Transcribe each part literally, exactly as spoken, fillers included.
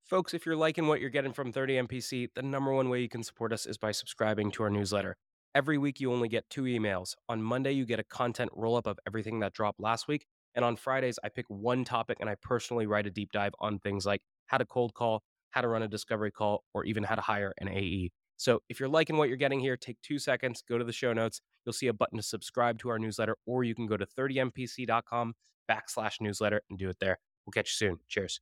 Folks, if you're liking what you're getting from thirty M P C, the number one way you can support us is by subscribing to our newsletter. Every week, you only get two emails. On Monday, you get a content roll-up of everything that dropped last week. And on Fridays, I pick one topic and I personally write a deep dive on things like how to cold call, how to run a discovery call, or even how to hire an A E. So if you're liking what you're getting here, take two seconds, go to the show notes. You'll see a button to subscribe to our newsletter, or you can go to thirty M P C dot com backslash newsletter and do it there. We'll catch you soon. Cheers.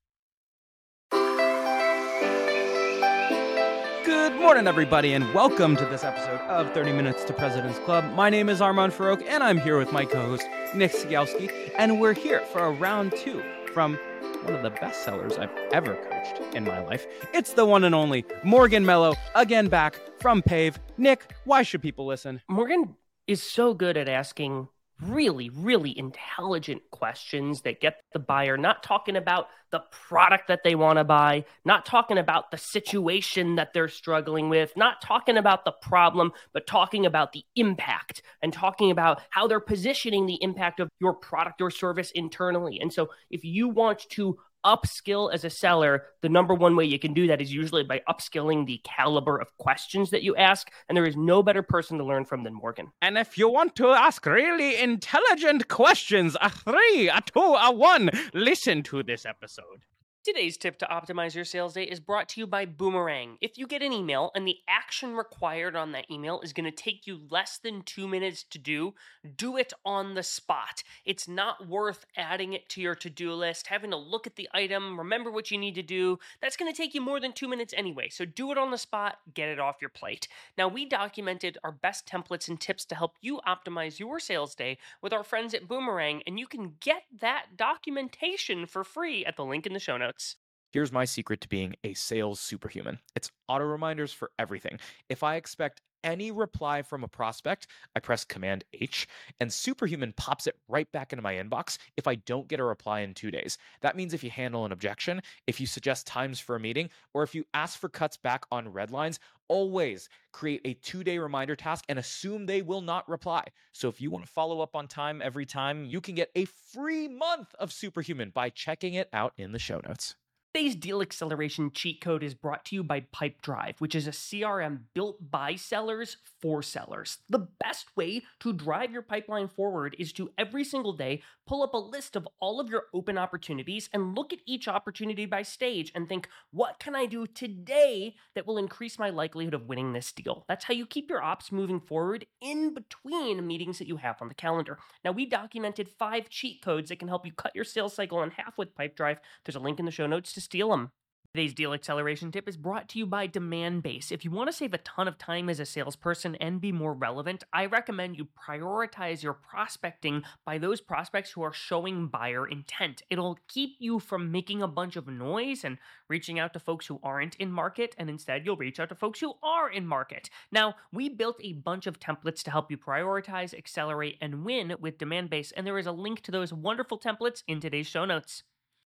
Good morning, everybody, and welcome to this episode of thirty minutes to President's Club. My name is Armand Farouk, and I'm here with my co-host, Nick Sigalski, and we're here for a round two from one of the best sellers I've ever coached in my life. It's the one and only Morgan Mello, again back from Pave. Nick, why should people listen? Morgan is so good at asking really, really intelligent questions that get the buyer not talking about the product that they want to buy, not talking about the situation that they're struggling with, not talking about the problem, but talking about the impact and talking about how they're positioning the impact of your product or service internally. And so if you want to upskill as a seller, the number one way you can do that is usually by upskilling the caliber of questions that you ask. And there is no better person to learn from than Morgan. And if you want to ask really intelligent questions, a three, a two, a one, listen to this episode. Today's tip to optimize your sales day is brought to you by Boomerang. If you get an email and the action required on that email is going to take you less than two minutes to do, do it on the spot. It's not worth adding it to your to-do list, having to look at the item, remember what you need to do. That's going to take you more than two minutes anyway, so do it on the spot, get it off your plate. Now, we documented our best templates and tips to help you optimize your sales day with our friends at Boomerang, and you can get that documentation for free at the link in the show notes. Here's my secret to being a sales superhuman. It's auto reminders for everything. If I expect any reply from a prospect, I press Command H, and Superhuman pops it right back into my inbox if I don't get a reply in two days. That means if you handle an objection, if you suggest times for a meeting, or if you ask for cuts back on red lines, always create a two-day reminder task and assume they will not reply. So if you want to follow up on time every time, you can get a free month of Superhuman by checking it out in the show notes. Today's deal acceleration cheat code is brought to you by Pipedrive, which is a C R M built by sellers for sellers. The best way to drive your pipeline forward is to every single day pull up a list of all of your open opportunities and look at each opportunity by stage and think, what can I do today that will increase my likelihood of winning this deal? That's how you keep your ops moving forward in between meetings that you have on the calendar. Now, we documented five cheat codes that can help you cut your sales cycle in half with Pipedrive. There's a link in the show notes to steal them. Today's deal acceleration tip is brought to you by Demandbase. If you want to save a ton of time as a salesperson and be more relevant, I recommend you prioritize your prospecting by those prospects who are showing buyer intent. It'll keep you from making a bunch of noise and reaching out to folks who aren't in market, and instead you'll reach out to folks who are in market. Now, we built a bunch of templates to help you prioritize, accelerate, and win with Demandbase, and there is a link to those wonderful templates in today's show notes.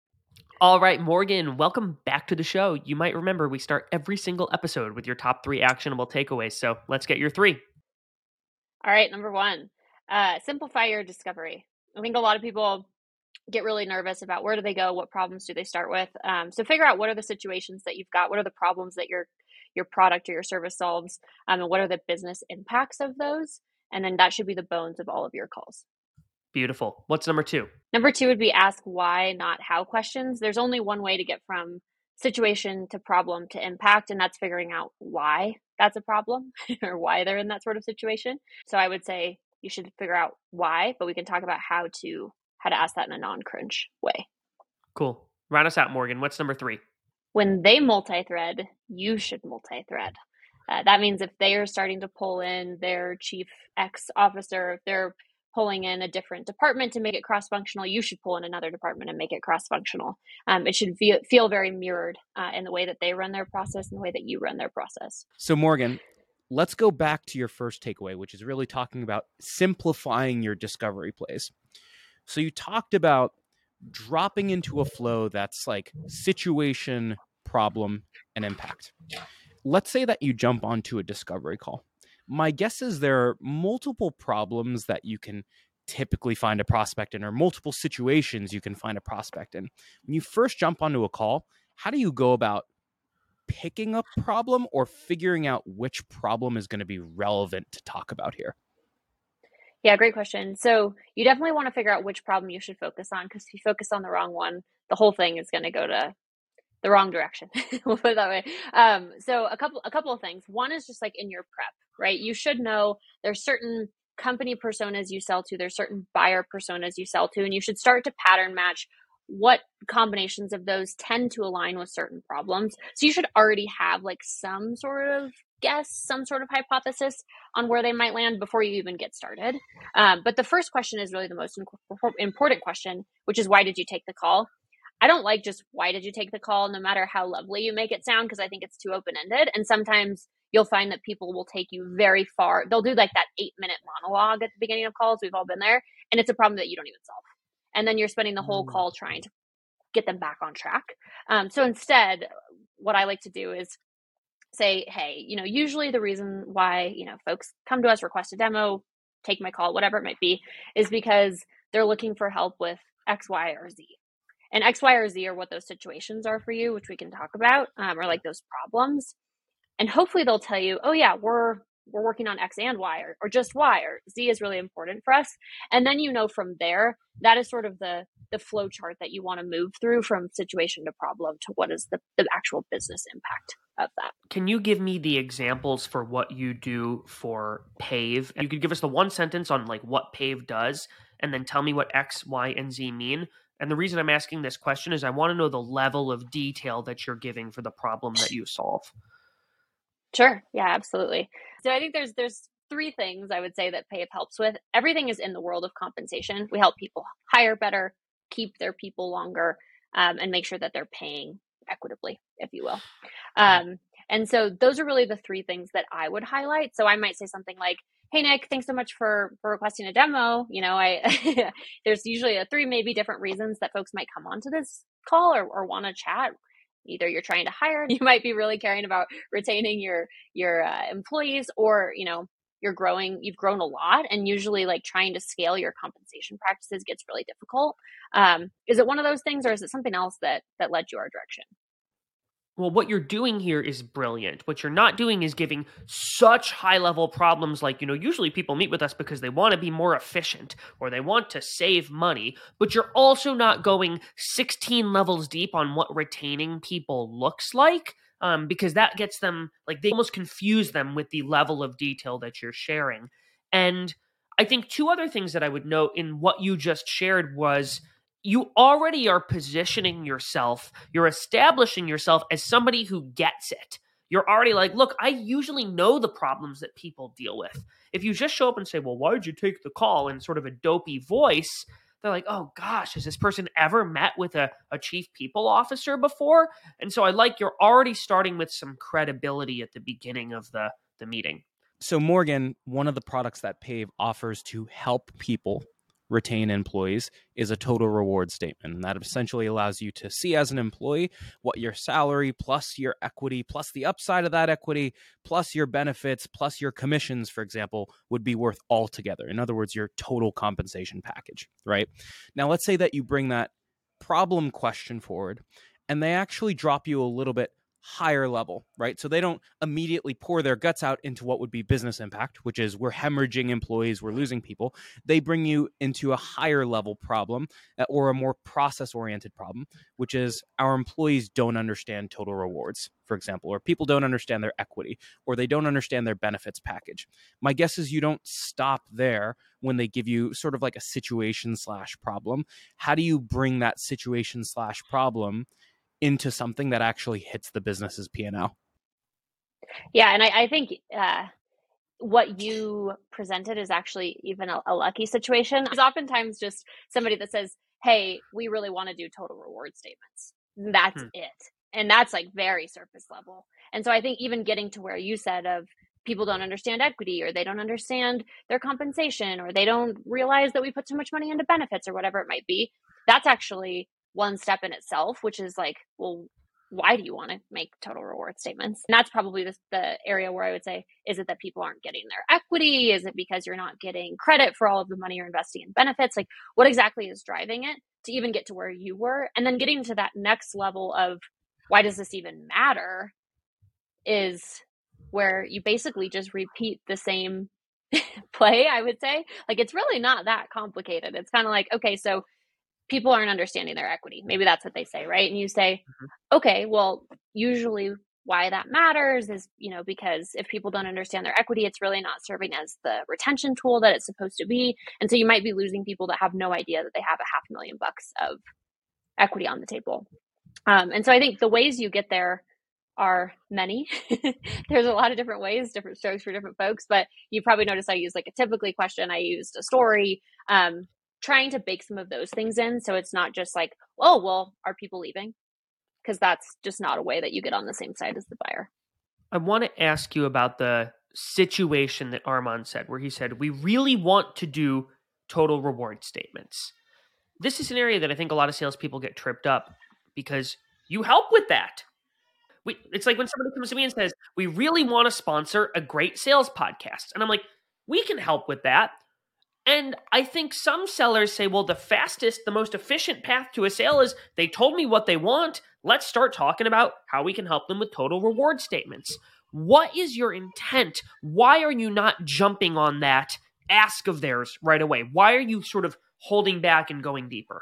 All right, Morgan, welcome back to the show. You might remember we start every single episode with your top three actionable takeaways. So let's get your three. All right, number one, uh, simplify your discovery. I think a lot of people get really nervous about where do they go, what problems do they start with. Um, so figure out what are the situations that you've got, what are the problems that your your product or your service solves, um, and what are the business impacts of those. And then that should be the bones of all of your calls. Beautiful. What's number two? Number two would be ask why, not how questions. There's only one way to get from situation to problem to impact, and that's figuring out why that's a problem or why they're in that sort of situation. So I would say you should figure out why, but we can talk about how to how to ask that in a non-cringe way. Cool. Round us out, Morgan. What's number three? When they multi-thread, you should multi-thread. Uh, that means if they are starting to pull in their chief X officer, if they're pulling in a different department to make it cross-functional, you should pull in another department and make it cross-functional. Um, it should feel, feel very mirrored uh, in the way that they run their process and the way that you run their process. So Morgan, let's go back to your first takeaway, which is really talking about simplifying your discovery plays. So you talked about dropping into a flow that's like situation, problem, and impact. Let's say that you jump onto a discovery call. My guess is there are multiple problems that you can typically find a prospect in, or multiple situations you can find a prospect in. When you first jump onto a call, how do you go about picking a problem or figuring out which problem is going to be relevant to talk about here? Yeah, great question. So you definitely want to figure out which problem you should focus on, because if you focus on the wrong one, the whole thing is going to go to the wrong direction. We'll put it that way. Um, so a couple, a couple of things. One is just like in your prep, right? You should know there's certain company personas you sell to, there's certain buyer personas you sell to, and you should start to pattern match what combinations of those tend to align with certain problems. So you should already have like some sort of guess, some sort of hypothesis on where they might land before you even get started. Um, but the first question is really the most important question, which is, why did you take the call? I don't like just why did you take the call, no matter how lovely you make it sound, because I think it's too open-ended. And sometimes you'll find that people will take you very far. They'll do like that eight minute monologue at the beginning of calls. We've all been there. And it's a problem that you don't even solve. And then you're spending the whole call trying to get them back on track. Um, so instead, what I like to do is say, hey, you know, usually the reason why, you know, folks come to us, request a demo, take my call, whatever it might be, is because they're looking for help with X, Y, or Z. And X, Y, or Z are what those situations are for you, which we can talk about, um, or like those problems. And hopefully they'll tell you, oh yeah, we're we're working on X and Y, or, or just Y, or Z is really important for us. And then, you know, from there, that is sort of the the flow chart that you want to move through from situation to problem to what is the, the actual business impact of that. Can you give me the examples for what you do for Pave? You could give us the one sentence on like what Pave does, and then tell me what X, Y, and Z mean. And the reason I'm asking this question is I want to know the level of detail that you're giving for the problem that you solve. Sure. Yeah, absolutely. So I think there's there's three things I would say that Pave helps with. Everything is in the world of compensation. We help people hire better, keep their people longer, um, and make sure that they're paying equitably, if you will. Um, and so those are really the three things that I would highlight. So I might say something like, hey, Nick, thanks so much for, for requesting a demo. You know, I there's usually a three, maybe different reasons that folks might come onto this call or, or want to chat. Either you're trying to hire, you might be really caring about retaining your your uh, employees, or, you know, you're growing, you've grown a lot, and usually like trying to scale your compensation practices gets really difficult. Um, is it one of those things, or is it something else that that led you our direction? Well, what you're doing here is brilliant. What you're not doing is giving such high-level problems like, you know, usually people meet with us because they want to be more efficient or they want to save money, but you're also not going sixteen levels deep on what retaining people looks like, um, because that gets them, like, they almost confuse them with the level of detail that you're sharing. And I think two other things that I would note in what you just shared was, you already are positioning yourself, you're establishing yourself as somebody who gets it. You're already like, look, I usually know the problems that people deal with. If you just show up and say, well, why did you take the call in sort of a dopey voice, they're like, oh gosh, has this person ever met with a, a chief people officer before? And so I like you're already starting with some credibility at the beginning of the, the meeting. So Morgan, one of the products that Pave offers to help people retain employees is a total reward statement. And that essentially allows you to see as an employee what your salary plus your equity plus the upside of that equity plus your benefits plus your commissions, for example, would be worth altogether. In other words, your total compensation package, right? Now, let's say that you bring that problem question forward and they actually drop you a little bit higher level, right? So they don't immediately pour their guts out into what would be business impact, which is we're hemorrhaging employees, we're losing people. They bring you into a higher level problem or a more process-oriented problem, which is our employees don't understand total rewards, for example, or people don't understand their equity, or they don't understand their benefits package. My guess is you don't stop there when they give you sort of like a situation slash problem. How do you bring that situation slash problem into something that actually hits the business's P and L? Yeah, and I, I think uh, what you presented is actually even a, a lucky situation. There's oftentimes just somebody that says, hey, we really want to do total reward statements. That's hmm. it. And that's like very surface level. And so I think even getting to where you said of people don't understand equity, or they don't understand their compensation, or they don't realize that we put too much money into benefits, or whatever it might be, that's actually one step in itself, which is like, well, why do you want to make total reward statements? And that's probably the, the area where I would say, is it that people aren't getting their equity? Is it because you're not getting credit for all of the money you're investing in benefits? Like, what exactly is driving it to even get to where you were? And then getting to that next level of why does this even matter, is where you basically just repeat the same play, I would say. Like, it's really not that complicated. It's kind of like, okay, so people aren't understanding their equity. Maybe that's what they say, right? And you say, mm-hmm. okay, well, usually why that matters is, you know, because if people don't understand their equity, it's really not serving as the retention tool that it's supposed to be. And so you might be losing people that have no idea that they have a half million bucks of equity on the table. Um, and so I think the ways you get there are many. There's a lot of different ways, different strokes for different folks, but you probably noticed I used like a typically question. I used a story, um, trying to bake some of those things in. So it's not just like, oh, well, are people leaving? Because that's just not a way that you get on the same side as the buyer. I want to ask you about the situation that Armand said, where he said, we really want to do total reward statements. This is an area that I think a lot of salespeople get tripped up because you help with that. We, it's like when somebody comes to me and says, we really want to sponsor a great sales podcast. And I'm like, we can help with that. And I think some sellers say, well, the fastest, the most efficient path to a sale is they told me what they want. Let's start talking about how we can help them with total reward statements. What is your intent? Why are you not jumping on that ask of theirs right away? Why are you sort of holding back and going deeper?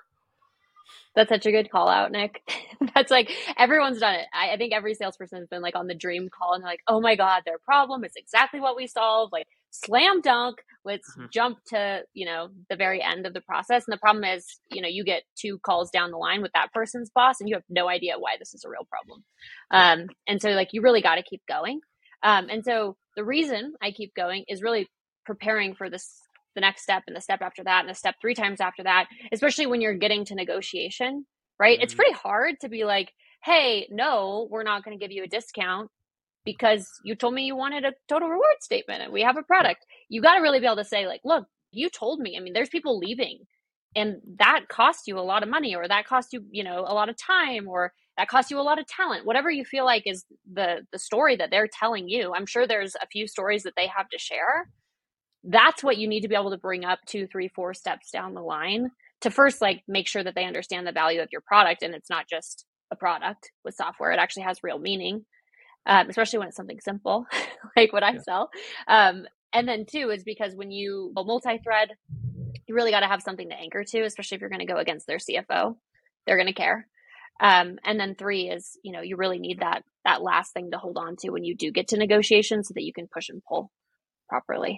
That's such a good call out, Nick. That's like, everyone's done it. I, I think every salesperson has been like on the dream call and they're like, oh my God, their problem is exactly what we solved. Like, slam dunk, let's mm-hmm. jump to, you know, the very end of the process. And the problem is, you know, you get two calls down the line with that person's boss and you have no idea why this is a real problem. Um, and so like, you really got to keep going. Um, and so the reason I keep going is really preparing for this, the next step and the step after that and the step three times after that, especially when you're getting to negotiation, right? Mm-hmm. It's pretty hard to be like, hey, no, we're not going to give you a discount because you told me you wanted a total reward statement and we have a product. You got to really be able to say like, look, you told me, I mean, there's people leaving and that cost you a lot of money, or that cost you, you know, a lot of time, or that costs you a lot of talent, whatever you feel like is the, the story that they're telling you. I'm sure there's a few stories that they have to share. That's what you need to be able to bring up two, three, four steps down the line to first like make sure that they understand the value of your product. And it's not just a product with software. It actually has real meaning. Um, especially when it's something simple, like what I yeah. sell. Um, and then two is because when you well, multi-thread, you really got to have something to anchor to, especially if you're going to go against their C F O, they're going to care. Um, and then three is, you know, you really need that, that last thing to hold on to when you do get to negotiation so that you can push and pull properly.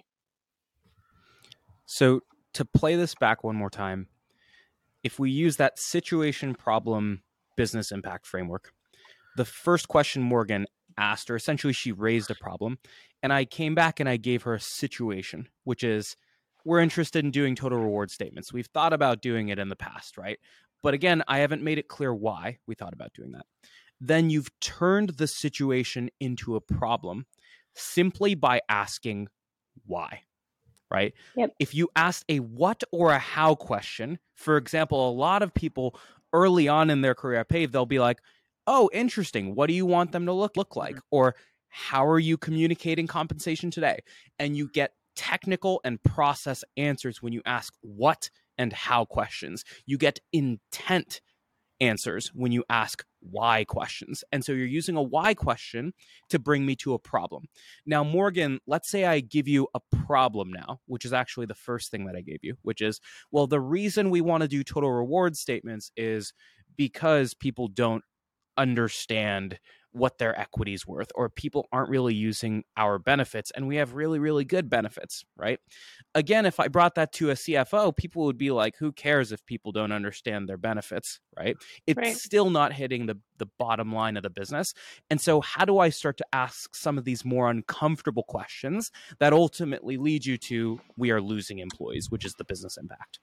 So to play this back one more time, if we use that situation, problem, business impact framework, the first question Morgan asked, or essentially she raised a problem, and I came back and I gave her a situation, which is, we're interested in doing total reward statements. We've thought about doing it in the past, right? But again, I haven't made it clear why we thought about doing that. Then you've turned the situation into a problem simply by asking why, right? Yep. If you asked a what or a how question, for example, a lot of people early on in their career at Pave, they'll be like, oh, interesting. What do you want them to look, look like? Or how are you communicating compensation today? And you get technical and process answers when you ask what and how questions. You get intent answers when you ask why questions. And so you're using a why question to bring me to a problem. Now, Morgan, let's say I give you a problem now, which is actually the first thing that I gave you, which is, well, the reason we want to do total reward statements is because people don't understand what their equity is worth, or people aren't really using our benefits, and we have really, really good benefits, right? Again, if I brought that to a C F O, people would be like, who cares if people don't understand their benefits, right? It's right. still not hitting the, the bottom line of the business. And so how do I start to ask some of these more uncomfortable questions that ultimately lead you to, we are losing employees, which is the business impact?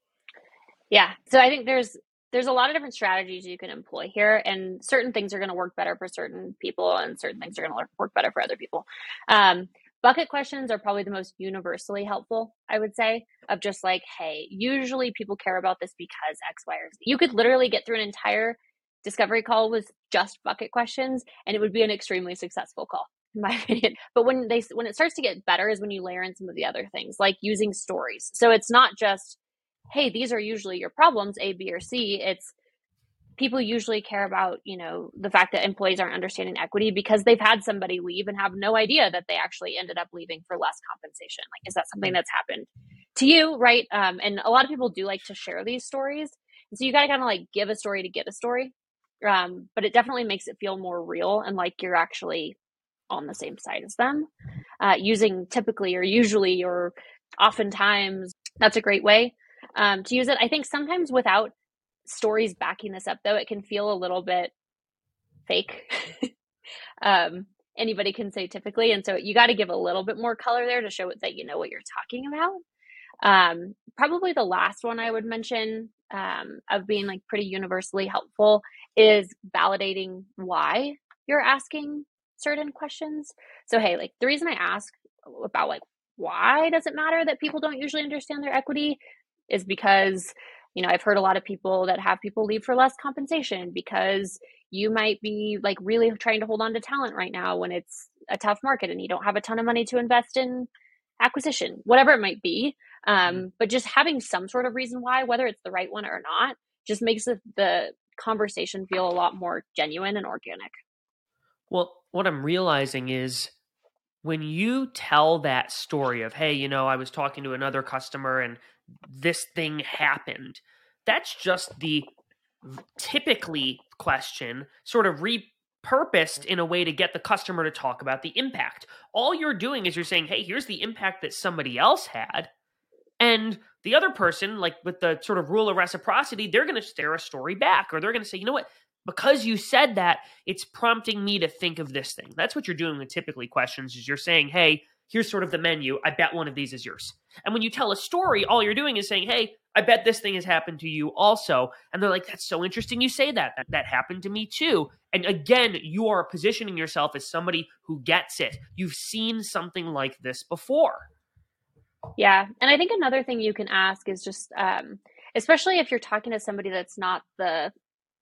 Yeah. So I think there's There's a lot of different strategies you can employ here, and certain things are going to work better for certain people and certain things are going to work better for other people. Um, bucket questions are probably the most universally helpful, I would say, of just like, hey, usually people care about this because X, Y, or Z. You could literally get through an entire discovery call with just bucket questions, and it would be an extremely successful call, in my opinion. But when they when it starts to get better is when you layer in some of the other things, like using stories. So it's not just, hey, these are usually your problems, A, B, or C. It's, people usually care about, you know, the fact that employees aren't understanding equity because they've had somebody leave and have no idea that they actually ended up leaving for less compensation. Like, is that something that's happened to you? Right. Um, and a lot of people do like to share these stories. And so you got to kind of like give a story to get a story. Um, but it definitely makes it feel more real and like you're actually on the same side as them. Uh, using typically or usually or oftentimes, that's a great way um, to use it. I think sometimes without stories backing this up, though, it can feel a little bit fake. um, anybody can say typically. And so you got to give a little bit more color there to show that you know what you're talking about. Um, probably the last one I would mention um, of being like pretty universally helpful is validating why you're asking certain questions. So, hey, like the reason I ask about like, why does it matter that people don't usually understand their equity is because, you know, I've heard a lot of people that have people leave for less compensation because you might be like really trying to hold on to talent right now when it's a tough market and you don't have a ton of money to invest in acquisition, whatever it might be. Um, mm-hmm. But just having some sort of reason why, whether it's the right one or not, just makes the, the conversation feel a lot more genuine and organic. Well, what I'm realizing is when you tell that story of, hey, you know, I was talking to another customer and this thing happened, that's just the typically question sort of repurposed in a way to get the customer to talk about the impact. All you're doing is you're saying, hey, here's the impact that somebody else had. And the other person, like with the sort of rule of reciprocity, they're going to stare a story back, or they're going to say, you know what, because you said that, it's prompting me to think of this thing. That's what you're doing with typically questions is you're saying, hey, here's sort of the menu. I bet one of these is yours. And when you tell a story, all you're doing is saying, hey, I bet this thing has happened to you also. And they're like, that's so interesting you say that. That, that happened to me too. And again, you are positioning yourself as somebody who gets it. You've seen something like this before. Yeah. And I think another thing you can ask is just, um, especially if you're talking to somebody that's not the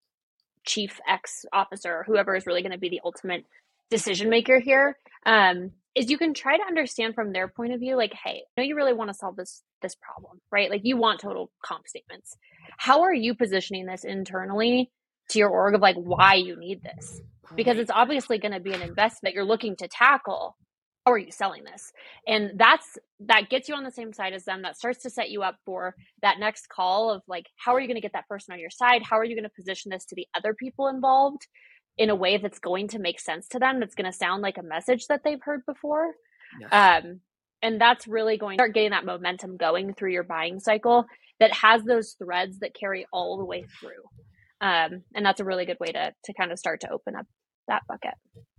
chief X officer or whoever is really going to be the ultimate decision maker here, um, is you can try to understand from their point of view, like, hey, I know you really want to solve this this problem, right? Like you want total comp statements. How are you positioning this internally to your org of like why you need this? Because it's obviously going to be an investment you're looking to tackle. How are you selling this? And that's that gets you on the same side as them. That starts to set you up for that next call of like, how are you going to get that person on your side? How are you going to position this to the other people involved in a way that's going to make sense to them, that's going to sound like a message that they've heard before? Yes. Um, and that's really going to start getting that momentum going through your buying cycle that has those threads that carry all the way through. Um, and that's a really good way to to kind of start to open up that bucket.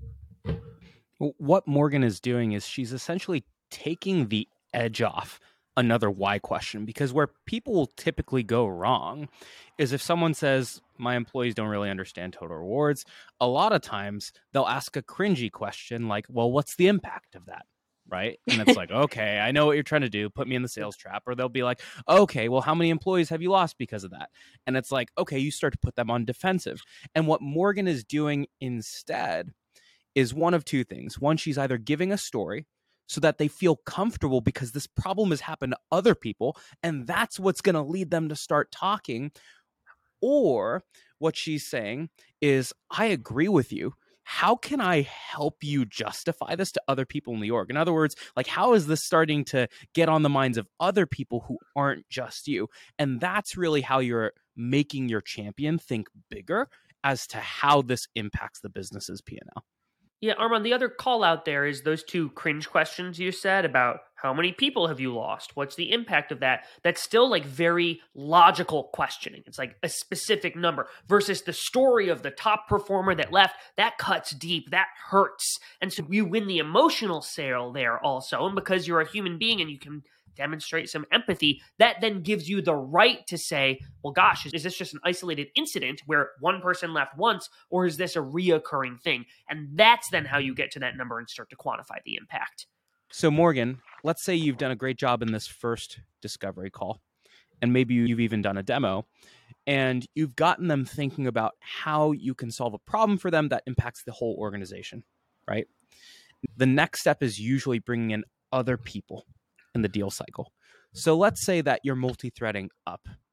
What Morgan is doing is she's essentially taking the edge off another why question, because where people will typically go wrong is if someone says, my employees don't really understand total rewards, a lot of times they'll ask a cringy question like, well, what's the impact of that? Right. And it's like, okay, I know what you're trying to do. Put me in the sales trap. Or they'll be like, okay, well, how many employees have you lost because of that? And it's like, okay, you start to put them on defensive. And what Morgan is doing instead is one of two things. One, she's either giving a story so that they feel comfortable because this problem has happened to other people, and that's what's going to lead them to start talking. Or what she's saying is, I agree with you. How can I help you justify this to other people in the org? In other words, like, how is this starting to get on the minds of other people who aren't just you? And that's really how you're making your champion think bigger as to how this impacts the business's P and L. Yeah, Armand, the other call out there is those two cringe questions you said about how many people have you lost? What's the impact of that? That's still like very logical questioning. It's like a specific number versus the story of the top performer that left. That cuts deep. That hurts. And so you win the emotional sale there also. And because you're a human being and you can demonstrate some empathy, that then gives you the right to say, well, gosh, is this just an isolated incident where one person left once, or is this a reoccurring thing? And that's then how you get to that number and start to quantify the impact. So Morgan, let's say you've done a great job in this first discovery call, and maybe you've even done a demo, and you've gotten them thinking about how you can solve a problem for them that impacts the whole organization, right? The next step is usually bringing in other people in the deal cycle. So let's say that you're multi-threading up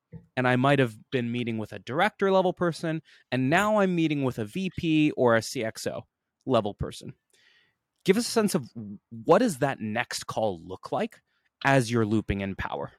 and I might have been meeting with a director level person, and now I'm meeting with a V P or a C X O level person. Give us a sense of what does that next call look like as you're looping in Power?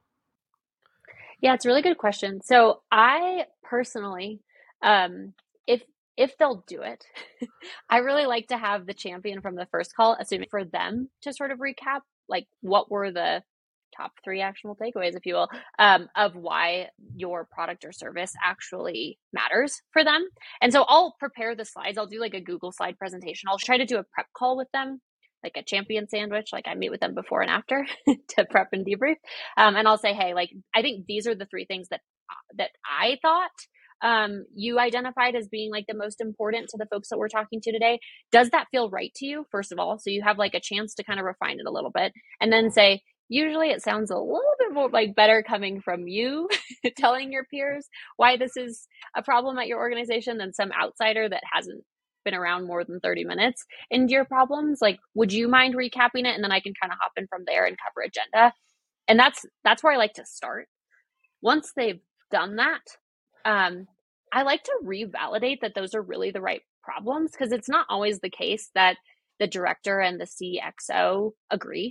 Yeah, it's a really good question. So I personally, um, if if they'll do it, I really like to have the champion from the first call, assuming for them to sort of recap, like what were the top three actionable takeaways, if you will, um, of why your product or service actually matters for them. And so I'll prepare the slides. I'll do like a Google slide presentation. I'll try to do a prep call with them, like a champion sandwich. Like I meet with them before and after to prep and debrief. Um, and I'll say, hey, like, I think these are the three things that, that I thought um, you identified as being like the most important to the folks that we're talking to today. Does that feel right to you? First of all, so you have like a chance to kind of refine it a little bit, and then say, usually it sounds a little bit more like better coming from you telling your peers why this is a problem at your organization than some outsider that hasn't been around more than thirty minutes into your problems. Like, would you mind recapping it? And then I can kind of hop in from there and cover agenda. And that's, that's where I like to start. Once they've done that, um, I like to revalidate that those are really the right problems, because it's not always the case that the director and the C X O agree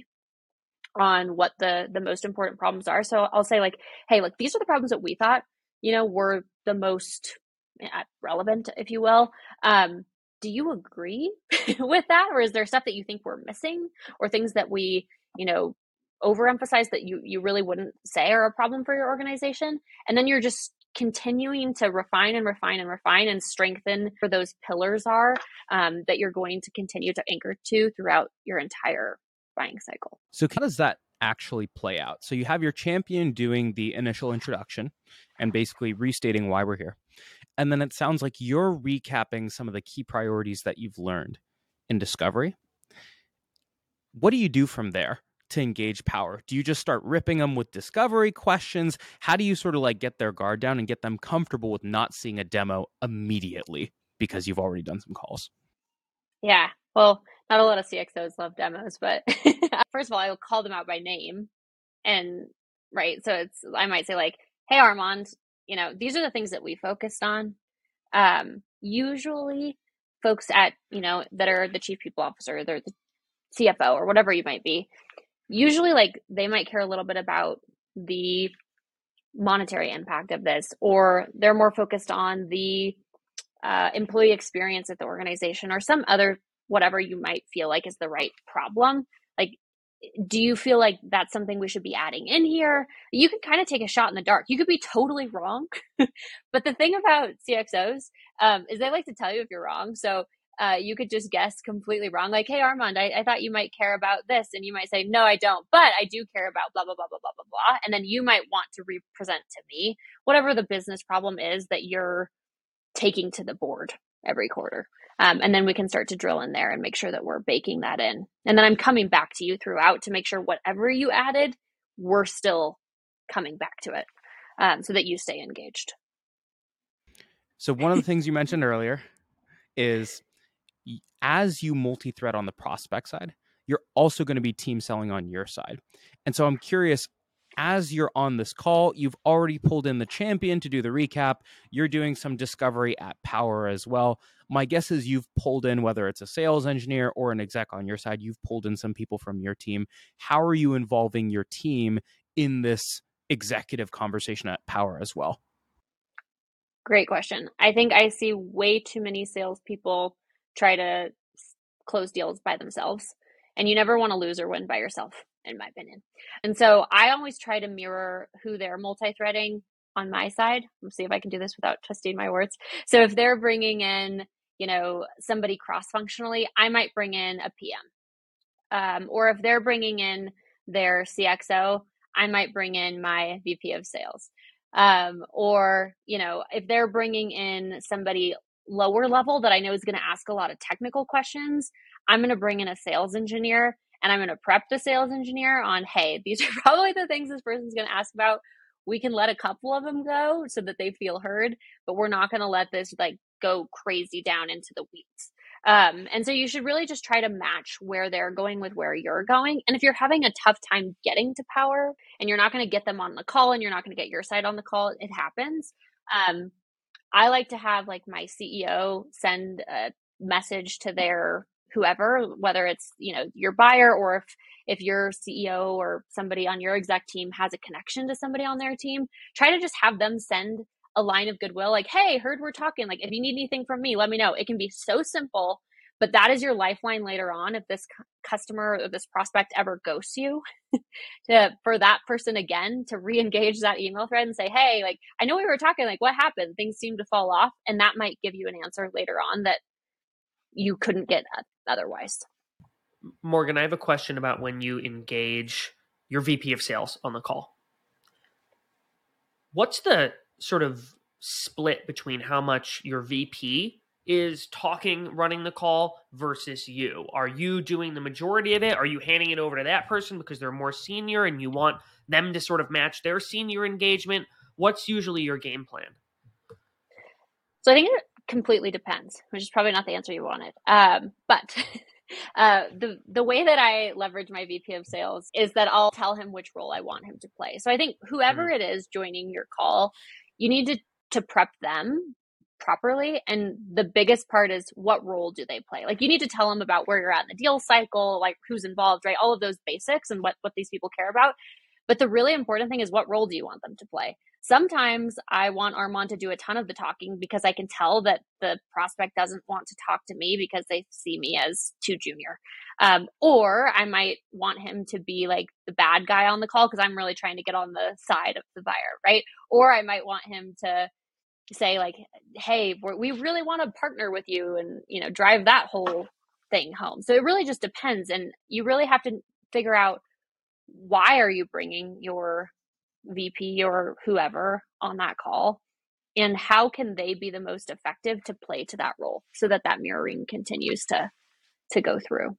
on what the the most important problems are. So I'll say like, hey, look, these are the problems that we thought, you know, were the most relevant, if you will. Um, do you agree with that? Or is there stuff that you think we're missing, or things that we, you know, overemphasize that you, you really wouldn't say are a problem for your organization? And then you're just continuing to refine and refine and refine and strengthen where those pillars are um, that you're going to continue to anchor to throughout your entire buying cycle. So how does that actually play out? So you have your champion doing the initial introduction and basically restating why we're here. And then it sounds like you're recapping some of the key priorities that you've learned in discovery. What do you do from there to engage Power? Do you just start ripping them with discovery questions? How do you sort of like get their guard down and get them comfortable with not seeing a demo immediately because you've already done some calls? Yeah, well, not a lot of C X Os love demos, but first of all, I will call them out by name. And right, so it's, I might say like, hey, Armand, you know, these are the things that we focused on. Um, usually folks at, you know, that are the chief people officer, they're the C F O or whatever you might be, usually like they might care a little bit about the monetary impact of this, or they're more focused on the uh, employee experience at the organization, or some other, whatever you might feel like is the right problem. Like, do you feel like that's something we should be adding in here? You can kind of take a shot in the dark. You could be totally wrong. But the thing about C X Os um, is they like to tell you if you're wrong. So uh, you could just guess completely wrong. Like, hey, Armand, I, I thought you might care about this. And you might say, no, I don't, but I do care about blah, blah, blah, blah, blah, blah, blah. And then you might want to represent to me whatever the business problem is that you're taking to the board every quarter. Um, and then we can start to drill in there and make sure that we're baking that in. And then I'm coming back to you throughout to make sure whatever you added, we're still coming back to it um, so that you stay engaged. So one of the things you mentioned earlier is as you multi-thread on the prospect side, you're also going to be team selling on your side. And so I'm curious, as you're on this call, you've already pulled in the champion to do the recap. You're doing some discovery at Power as well. My guess is you've pulled in, whether it's a sales engineer or an exec on your side, you've pulled in some people from your team. How are you involving your team in this executive conversation at Power as well? Great question. I think I see way too many salespeople try to close deals by themselves, and you never want to lose or win by yourself, in my opinion. And so I always try to mirror who they're multi-threading on my side. Let's see if I can do this without twisting my words. So if they're bringing in, you know, somebody cross-functionally, I might bring in a P M. Um, or if they're bringing in their C X O, I might bring in my V P of sales. Um, or, you know, if they're bringing in somebody lower level that I know is going to ask a lot of technical questions, I'm going to bring in a sales engineer, and I'm going to prep the sales engineer on, hey, these are probably the things this person's going to ask about. We can let a couple of them go so that they feel heard, but we're not going to let this like go crazy down into the weeds. Um, and so you should really just try to match where they're going with where you're going. And if you're having a tough time getting to power and you're not going to get them on the call and you're not going to get your side on the call, it happens. Um, I like to have like my C E O send a message to their whoever, whether it's, you know, your buyer, or if, if your C E O or somebody on your exec team has a connection to somebody on their team, try to just have them send a line of goodwill. Like, hey, heard we're talking, like, if you need anything from me, let me know. It can be so simple, but that is your lifeline later on. If this cu- customer or this prospect ever ghosts you, to, for that person again, to re-engage that email thread and say, hey, like, I know we were talking, like, what happened? Things seem to fall off. And that might give you an answer later on that you couldn't get otherwise. Morgan, I have a question about when you engage your V P of sales on the call. What's the sort of split between how much your V P is talking, running the call versus you? Are you doing the majority of it? Are you handing it over to that person because they're more senior and you want them to sort of match their senior engagement? What's usually your game plan? So I think it completely depends, which is probably not the answer you wanted. Um, but uh, the the way that I leverage my V P of sales is that I'll tell him which role I want him to play. So I think whoever mm-hmm. it is joining your call, you need to to prep them properly. And the biggest part is, what role do they play? Like, you need to tell them about where you're at in the deal cycle, like who's involved, right? All of those basics and what, what these people care about. But the really important thing is, what role do you want them to play? Sometimes I want Armand to do a ton of the talking because I can tell that the prospect doesn't want to talk to me because they see me as too junior. Um, or I might want him to be like the bad guy on the call because I'm really trying to get on the side of the buyer, right? Or I might want him to say like, hey, we're, we really want to partner with you and, you know, drive that whole thing home. So it really just depends. And you really have to figure out, why are you bringing your V P or whoever on that call, and how can they be the most effective to play to that role so that that mirroring continues to to go through.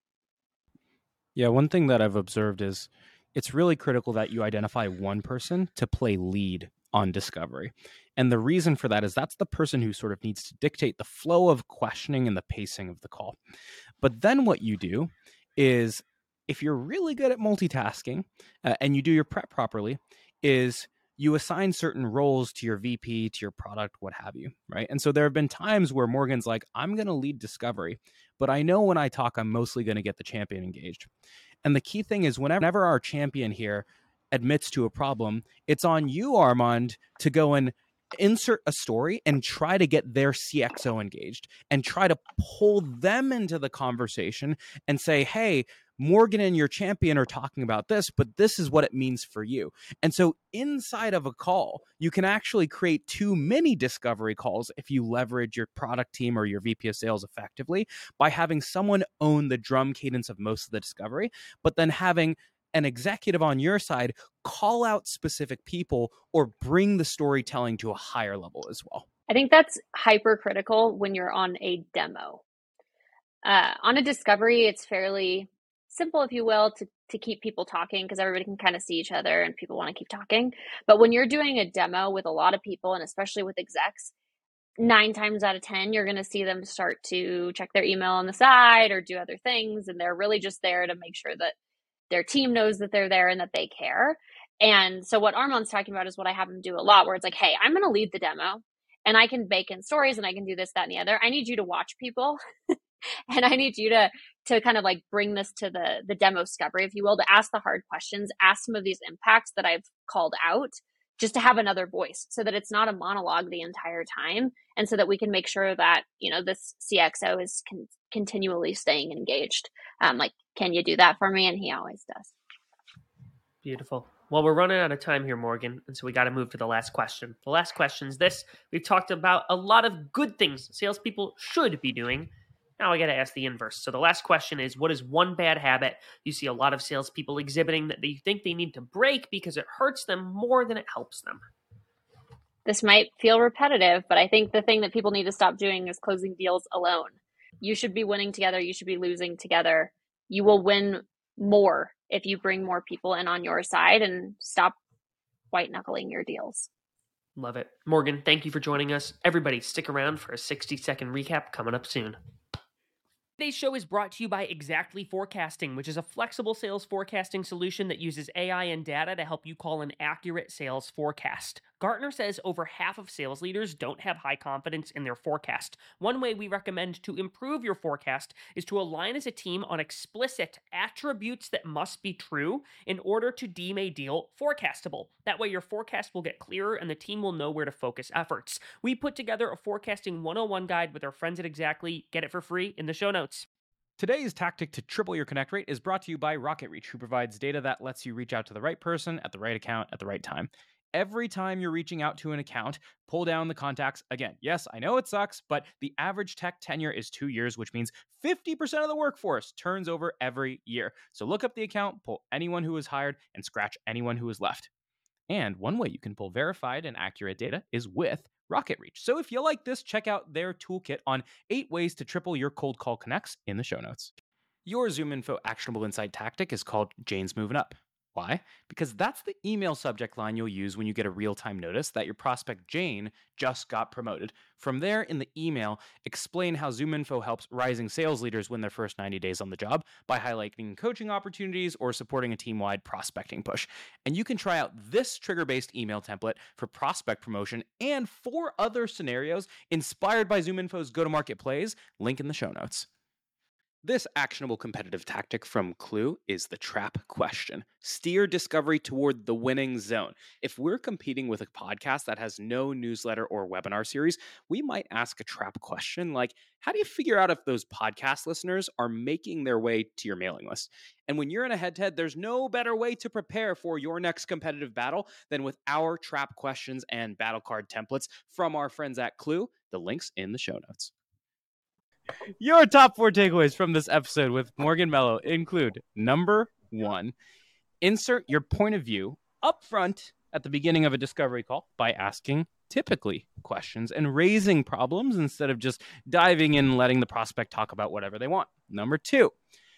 Yeah, one thing that I've observed is it's really critical that you identify one person to play lead on discovery. And the reason for that is that's the person who sort of needs to dictate the flow of questioning and the pacing of the call. But then what you do is, if you're really good at multitasking uh, and you do your prep properly, is you assign certain roles to your V P, to your product, what have you, right? And so there have been times where Morgan's like, I'm going to lead discovery, but I know when I talk, I'm mostly going to get the champion engaged. And the key thing is, whenever our champion here admits to a problem, it's on you, Armand, to go and insert a story and try to get their C X O engaged and try to pull them into the conversation and say, hey, Morgan and your champion are talking about this, but this is what it means for you. And so inside of a call, you can actually create two mini discovery calls if you leverage your product team or your V P of sales effectively by having someone own the drum cadence of most of the discovery, but then having an executive on your side call out specific people or bring the storytelling to a higher level as well. I think that's hypercritical when you're on a demo. Uh, on a discovery, it's fairly simple, if you will, to, to keep people talking because everybody can kind of see each other and people want to keep talking. But when you're doing a demo with a lot of people, and especially with execs, nine times out of ten, you're going to see them start to check their email on the side or do other things. And they're really just there to make sure that their team knows that they're there and that they care. And so what Armand's talking about is what I have him do a lot, where it's like, hey, I'm going to lead the demo and I can bake in stories and I can do this, that, and the other. I need you to watch people. And I need you to to kind of like bring this to the the demo discovery, if you will, to ask the hard questions, ask some of these impacts that I've called out, just to have another voice so that it's not a monologue the entire time. And so that we can make sure that, you know, this C X O is con- continually staying engaged. Um, like, can you do that for me? And he always does. Beautiful. Well, we're running out of time here, Morgan, and so we got to move to the last question. The last question is this. We've talked about a lot of good things salespeople should be doing. Now I got to ask the inverse. So the last question is, what is one bad habit you see a lot of salespeople exhibiting that they think they need to break because it hurts them more than it helps them? This might feel repetitive, but I think the thing that people need to stop doing is closing deals alone. You should be winning together. You should be losing together. You will win more if you bring more people in on your side and stop white knuckling your deals. Love it. Morgan, thank you for joining us. Everybody, stick around for a sixty second recap coming up soon. Today's show is brought to you by Exactly Forecasting, which is a flexible sales forecasting solution that uses A I and data to help you call an accurate sales forecast. Gartner says over half of sales leaders don't have high confidence in their forecast. One way we recommend to improve your forecast is to align as a team on explicit attributes that must be true in order to deem a deal forecastable. That way your forecast will get clearer and the team will know where to focus efforts. We put together a forecasting one oh one guide with our friends at Exactly. Get it for free in the show notes. Today's tactic to triple your connect rate is brought to you by RocketReach, who provides data that lets you reach out to the right person at the right account at the right time. Every time you're reaching out to an account, pull down the contacts. Again, yes, I know it sucks, but the average tech tenure is two years, which means fifty percent of the workforce turns over every year. So look up the account, pull anyone who was hired, and scratch anyone who was left. And one way you can pull verified and accurate data is with RocketReach. So if you like this, check out their toolkit on eight ways to triple your cold call connects in the show notes. Your ZoomInfo actionable insight tactic is called Jane's Moving Up. Why? Because that's the email subject line you'll use when you get a real-time notice that your prospect Jane just got promoted. From there, in the email, explain how ZoomInfo helps rising sales leaders win their first ninety days on the job by highlighting coaching opportunities or supporting a team-wide prospecting push. And you can try out this trigger-based email template for prospect promotion and four other scenarios inspired by ZoomInfo's go-to-market plays, link in the show notes. This actionable competitive tactic from Clue is the trap question. Steer discovery toward the winning zone. If we're competing with a podcast that has no newsletter or webinar series, we might ask a trap question like, how do you figure out if those podcast listeners are making their way to your mailing list? And when you're in a head-to-head, there's no better way to prepare for your next competitive battle than with our trap questions and battle card templates from our friends at Clue. The link's in the show notes. Your top four takeaways from this episode with Morgan Mello include: number one, insert your point of view up front at the beginning of a discovery call by asking typically questions and raising problems instead of just diving in and letting the prospect talk about whatever they want. Number two,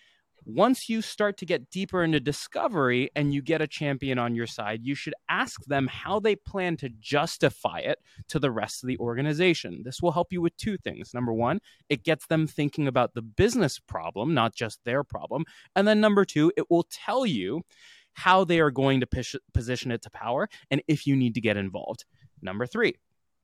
once you start to get deeper into discovery and you get a champion on your side, you should ask them how they plan to justify it to the rest of the organization. This will help you with two things. Number one, it gets them thinking about the business problem, not just their problem. And then number two, it will tell you how they are going to pos- position it to power and if you need to get involved. Number three,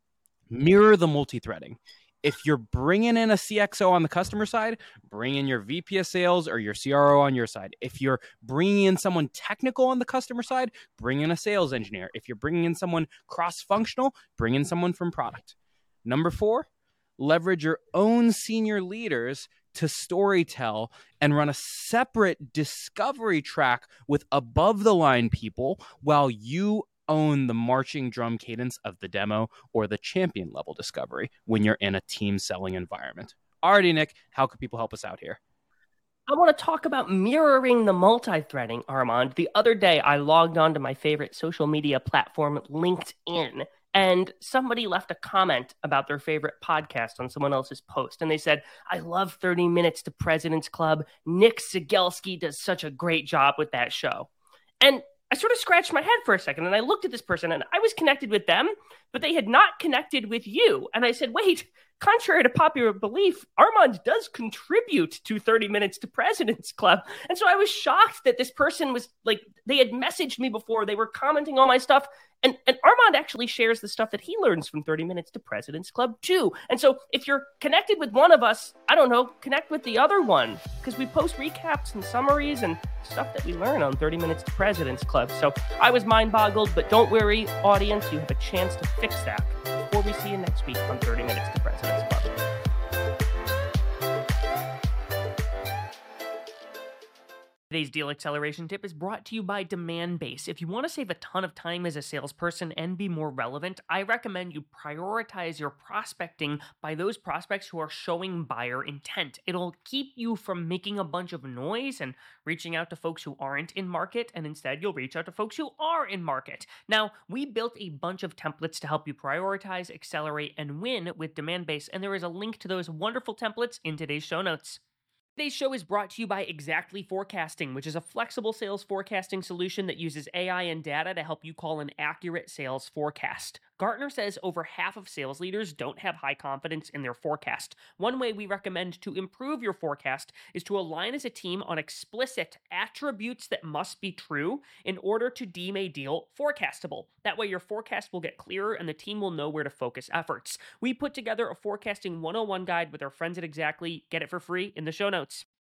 mirror the multi-threading. If you're bringing in a C X O on the customer side, bring in your V P of sales or your C R O on your side. If you're bringing in someone technical on the customer side, bring in a sales engineer. If you're bringing in someone cross-functional, bring in someone from product. Number four, leverage your own senior leaders to storytell and run a separate discovery track with above-the-line people while you own the marching drum cadence of the demo or the champion level discovery when you're in a team selling environment. Alrighty, Nick, how can people help us out here? I want to talk about mirroring the multi-threading, Armand. The other day, I logged on to my favorite social media platform, LinkedIn, and somebody left a comment about their favorite podcast on someone else's post. And they said, I love thirty minutes to President's Club. Nick Cegelski does such a great job with that show. And I sort of scratched my head for a second and I looked at this person and I was connected with them, but they had not connected with you. And I said, wait, contrary to popular belief, Armand does contribute to thirty minutes to President's Club. And so I was shocked that this person was like, they had messaged me before, they were commenting on my stuff. And, and Armand actually shares the stuff that he learns from thirty minutes to President's Club too. And so if you're connected with one of us, I don't know, connect with the other one, because we post recaps and summaries and stuff that we learn on thirty minutes to President's Club. So I was mind boggled, but don't worry, audience, you have a chance to fix that before we see you next week on thirty minutes to President's Club. Today's deal acceleration tip is brought to you by Demandbase. If you want to save a ton of time as a salesperson and be more relevant, I recommend you prioritize your prospecting by those prospects who are showing buyer intent. It'll keep you from making a bunch of noise and reaching out to folks who aren't in market, and instead you'll reach out to folks who are in market. Now, we built a bunch of templates to help you prioritize, accelerate, and win with Demandbase, and there is a link to those wonderful templates in today's show notes. Today's show is brought to you by Exactly Forecasting, which is a flexible sales forecasting solution that uses A I and data to help you call an accurate sales forecast. Gartner says over half of sales leaders don't have high confidence in their forecast. One way we recommend to improve your forecast is to align as a team on explicit attributes that must be true in order to deem a deal forecastable. That way your forecast will get clearer and the team will know where to focus efforts. We put together a forecasting one oh one guide with our friends at Exactly. Get it for free in the show notes.